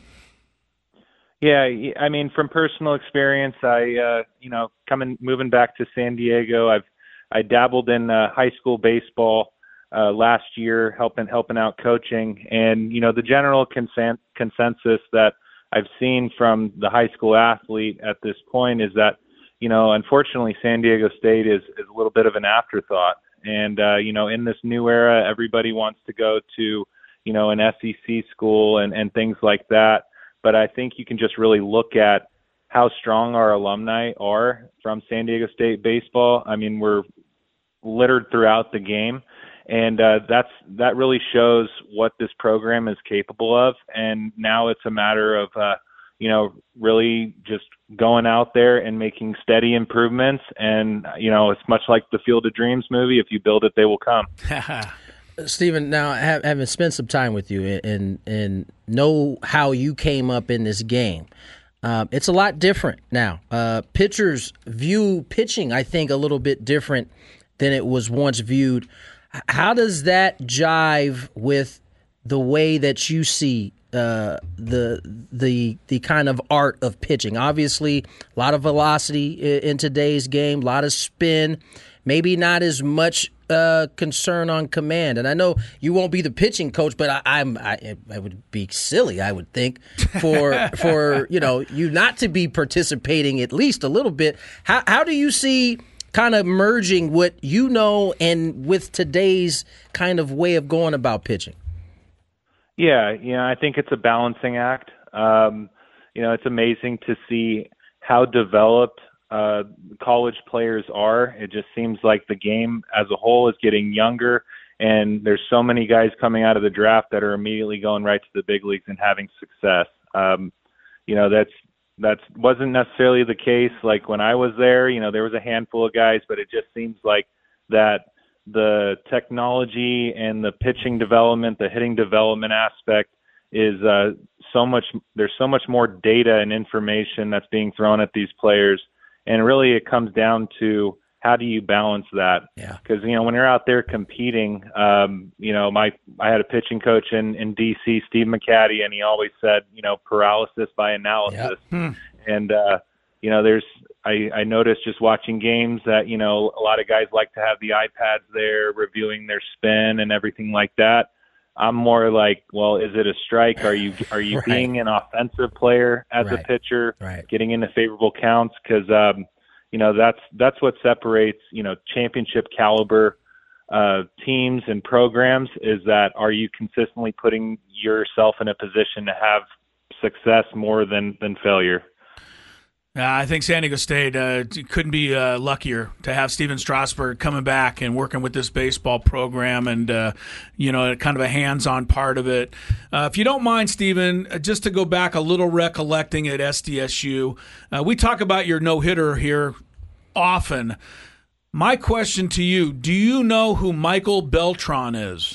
Yeah, I mean, from personal experience, I uh, you know coming moving back to San Diego, I've I dabbled in uh, high school baseball uh, last year, helping helping out coaching, and you know the general consen- consensus that I've seen from the high school athlete at this point is that, you know, unfortunately, San Diego State is, is a little bit of an afterthought. And, uh, you know, in this new era, everybody wants to go to, you know, an S E C school and, and things like that. But I think you can just really look at how strong our alumni are from San Diego State baseball. I mean, we're littered throughout the game. And uh, that's that really shows what this program is capable of. And now it's a matter of, uh, you know, really just going out there and making steady improvements. And, you know, it's much like the Field of Dreams movie. If you build it, they will come. Stephen, now having spent some time with you and, and know how you came up in this game, um, it's a lot different now. Uh, pitchers view pitching, I think, a little bit different than it was once viewed. How does that jive with the way that you see uh, the the the kind of art of pitching? Obviously, a lot of velocity in today's game, a lot of spin, maybe not as much uh, concern on command. And I know you won't be the pitching coach, but I, I'm I, I would be silly, I would think, for for you know you not to be participating at least a little bit. How how do you see kind of merging what you know and with today's kind of way of going about pitching? Yeah, you know, I think it's a balancing act. Um, you know, it's amazing to see how developed uh, college players are. It just seems like the game as a whole is getting younger, and there's so many guys coming out of the draft that are immediately going right to the big leagues and having success. Um, you know, that's That wasn't necessarily the case. Like when I was there, you know, there was a handful of guys, but it just seems like that the technology and the pitching development, the hitting development aspect is uh, so much. There's so much more data and information that's being thrown at these players, and really it comes down to how do you balance that? Yeah. Because you know when you're out there competing, um, you know my I had a pitching coach in in D C, Steve McCaddy, and he always said, you know, paralysis by analysis, Yep. Hmm. and uh, you know there's I, I noticed just watching games that, you know, a lot of guys like to have the iPads there reviewing their spin and everything like that. I'm more like, well, is it a strike? Are you are you right. being an offensive player as right. a pitcher, right. getting into favorable counts? Because, um, you know, that's that's what separates, you know, championship caliber uh, teams and programs is that are you consistently putting yourself in a position to have success more than, than failure? Uh, I think San Diego State uh, couldn't be uh, luckier to have Steven Strasburg coming back and working with this baseball program and, uh, you know, kind of a hands-on part of it. Uh, if you don't mind, Steven, just to go back a little recollecting at S D S U, uh, we talk about your no-hitter here often. My question to you, do you know who Michael Beltran is?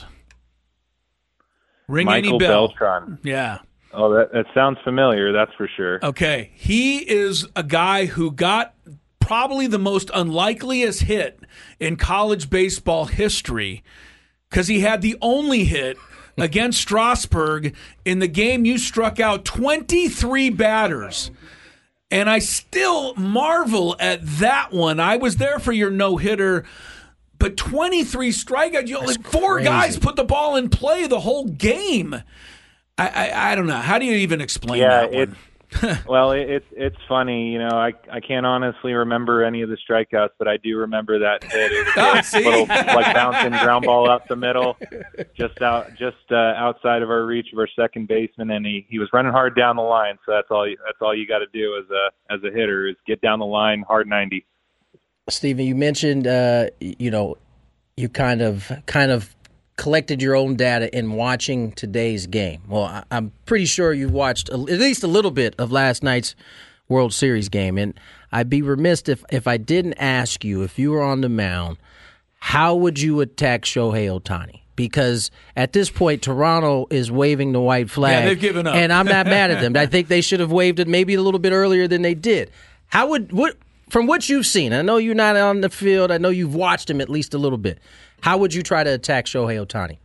Ring Michael any bell? Beltran. Yeah. Oh, that, that sounds familiar, that's for sure. Okay. He is a guy who got probably the most unlikeliest hit in college baseball history because he had the only hit against Strasburg in the game you struck out twenty-three batters. And I still marvel at that one. I was there for your no-hitter, but twenty-three strikeouts. You know, like four crazy. guys put the ball in play the whole game. I, I, I don't know. How do you even explain yeah, that one? It's, well, it, it's it's funny. You know, I I can't honestly remember any of the strikeouts, but I do remember that hit. It was a little like bouncing ground ball up the middle, just out just uh, outside of our reach of our second baseman, and he, he was running hard down the line. So that's all you, that's all you got to do as a as a hitter is get down the line hard ninety. Steven, you mentioned uh, you know you kind of kind of. collected your own data in watching today's game. Well, I, I'm pretty sure you've watched a, at least a little bit of last night's World Series game, and I'd be remiss if, if I didn't ask you, if you were on the mound, how would you attack Shohei Ohtani? Because at this point, Toronto is waving the white flag. Yeah, they've given up. And I'm not mad at them. I think they should have waved it maybe a little bit earlier than they did. How would what from what you've seen, I know you're not on the field, I know you've watched him at least a little bit. How would you try to attack Shohei Ohtani?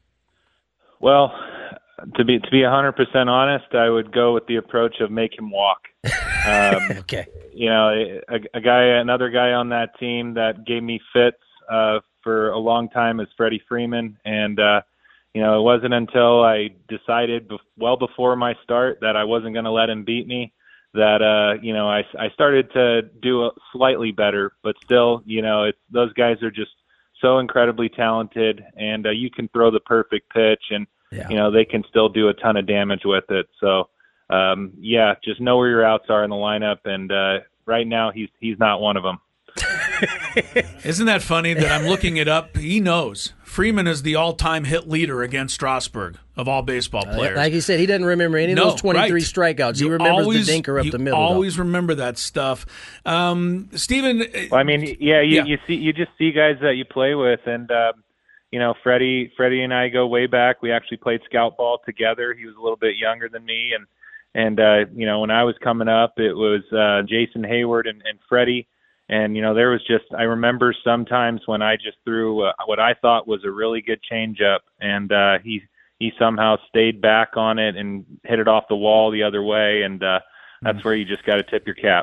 Well, to be to be one hundred percent honest, I would go with the approach of make him walk. Um, okay. You know, a, a guy, another guy on that team that gave me fits uh, for a long time is Freddie Freeman, and uh, you know, it wasn't until I decided be- well before my start that I wasn't going to let him beat me that uh, you know I I started to do a slightly better, but still, you know, it's those guys are just so incredibly talented, and uh, you can throw the perfect pitch, and yeah. you know they can still do a ton of damage with it. So, um, yeah, just know where your outs are in the lineup, and uh, right now he's he's not one of them. Isn't that funny that I'm looking it up? He knows. Freeman is the all-time hit leader against Strasburg of all baseball players. Uh, like he said, he doesn't remember any no, of those twenty-three right. strikeouts. You he remembers always, the dinker up you the middle. always though. remember that stuff. Um, Steven. Well, I mean, yeah, you, yeah, you see, you just see guys that you play with, and um, you know, Freddie, Freddie and I go way back. We actually played scout ball together. He was a little bit younger than me, and and uh, you know, when I was coming up, it was uh, Jason Hayward and, and Freddie. And, you know, there was just, I remember sometimes when I just threw uh, what I thought was a really good changeup, and uh, he he somehow stayed back on it and hit it off the wall the other way, and uh, that's mm-hmm. where you just got to tip your cap.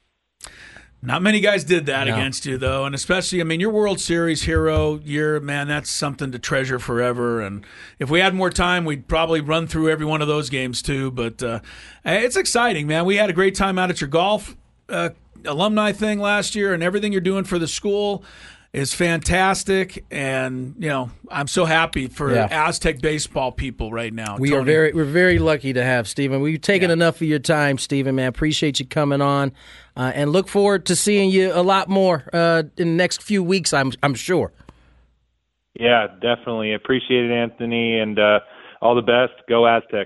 Not many guys did that no. against you, though, and especially, I mean, your World Series hero year, man, that's something to treasure forever. And if we had more time, we'd probably run through every one of those games, too. But uh, it's exciting, man. We had a great time out at your golf uh alumni thing last year, and everything you're doing for the school is fantastic. And you know, I'm so happy for yeah. Aztec baseball people right now. We Tony. are very, we're very lucky to have Steven. We've taken yeah. enough of your time, Steven. Man, appreciate you coming on, uh, and look forward to seeing you a lot more uh, in the next few weeks. I'm, I'm sure. Yeah, definitely appreciate it, Anthony, and uh, all the best. Go Aztecs.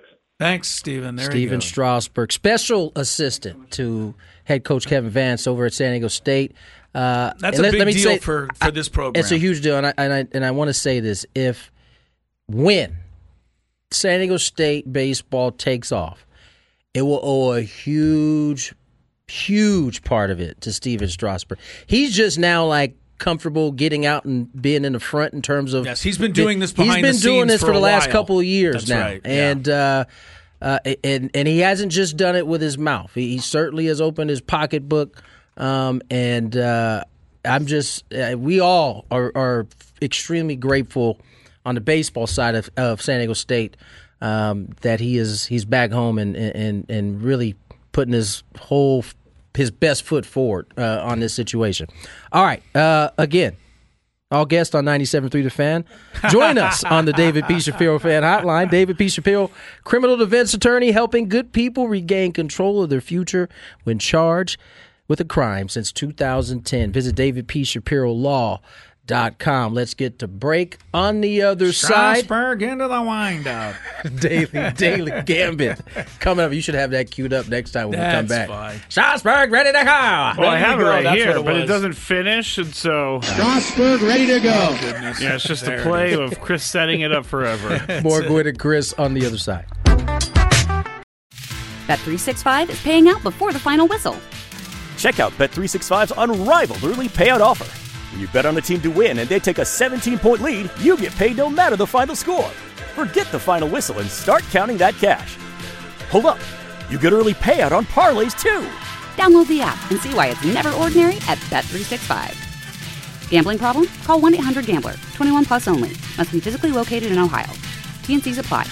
Thanks, Stephen. There Stephen you go. Strasburg, special assistant to head coach Kevin Vance over at San Diego State. Uh, That's a let, big let me deal say, for, for this program. It's a huge deal, and I and I, and I want to say this: if when San Diego State baseball takes off, it will owe a huge, huge part of it to Stephen Strasburg. He's just now like comfortable getting out and being in the front in terms of yes, he's been doing this behind he's been the scenes doing this for, for the last while. couple of years That's now, right, yeah. and. Uh, Uh, and and he hasn't just done it with his mouth. He, he certainly has opened his pocketbook, um, and uh, I'm just uh, we all are, are extremely grateful on the baseball side of, of San Diego State um, that he is he's back home and and and really putting his whole his best foot forward uh, on this situation. All right, uh, again. All guests on ninety-seven point three The Fan. Join us on the David P. Shapiro Fan Hotline. David P. Shapiro, criminal defense attorney, helping good people regain control of their future when charged with a crime since two thousand ten. Visit david p shapiro law dot com. Let's get to break. On the other side, Strasburg into the windup. Daily, daily gambit coming up. You should have that queued up next time when That's we come back. Fine. Strasburg, ready to go. Well, I have it go. right That's here, what it but it was. doesn't finish, and so Strasburg, ready to go. Oh, goodness. yeah, it's just There a it play is. of Chris setting it up forever. More Gwynn and Chris on the other side. Bet three sixty-five is paying out before the final whistle. Check out Bet three sixty-five's unrivaled early payout offer. When you bet on a team to win and they take a seventeen-point lead, you get paid no matter the final score. Forget the final whistle and start counting that cash. Hold up. You get early payout on parlays, too. Download the app and see why it's never ordinary at Bet three sixty-five. Gambling problem? Call one eight hundred gambler. twenty-one plus only. Must be physically located in Ohio. T and C's apply.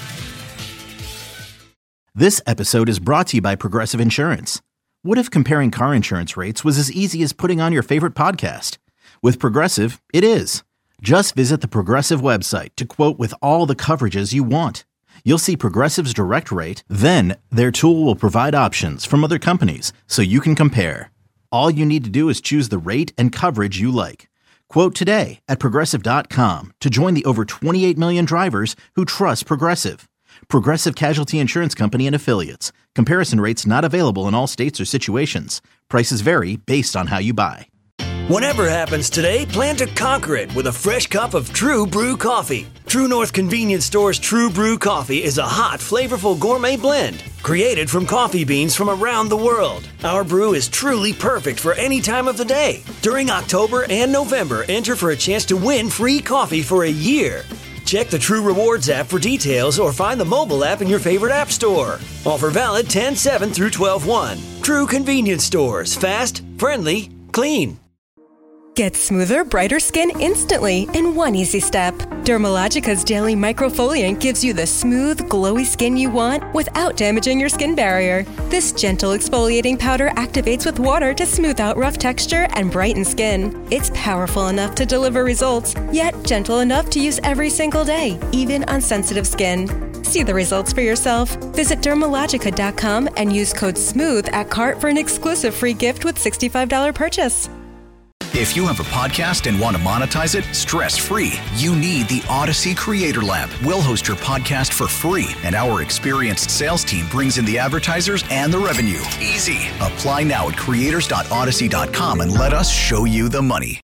This episode is brought to you by Progressive Insurance. What if comparing car insurance rates was as easy as putting on your favorite podcast? With Progressive, it is. Just visit the Progressive website to quote with all the coverages you want. You'll see Progressive's direct rate, then their tool will provide options from other companies so you can compare. All you need to do is choose the rate and coverage you like. Quote today at progressive dot com to join the over twenty-eight million drivers who trust Progressive. Progressive Casualty Insurance Company and Affiliates. Comparison rates not available in all states or situations. Prices vary based on how you buy. Whatever happens today, plan to conquer it with a fresh cup of True Brew coffee. True North Convenience Store's True Brew coffee is a hot, flavorful gourmet blend created from coffee beans from around the world. Our brew is truly perfect for any time of the day. During October and November, enter for a chance to win free coffee for a year. Check the True Rewards app for details or find the mobile app in your favorite app store. Offer valid ten seven through twelve one. True Convenience Stores. Fast, friendly, clean. Get smoother, brighter skin instantly in one easy step. Dermalogica's daily microfoliant gives you the smooth, glowy skin you want without damaging your skin barrier. This gentle exfoliating powder activates with water to smooth out rough texture and brighten skin. It's powerful enough to deliver results, yet gentle enough to use every single day, even on sensitive skin. See the results for yourself. Visit dermalogica dot com and use code SMOOTH at cart for an exclusive free gift with sixty-five dollars purchase. If you have a podcast and want to monetize it stress-free, you need the Odyssey Creator Lab. We'll host your podcast for free, and our experienced sales team brings in the advertisers and the revenue. Easy. Apply now at creators dot odyssey dot com and let us show you the money.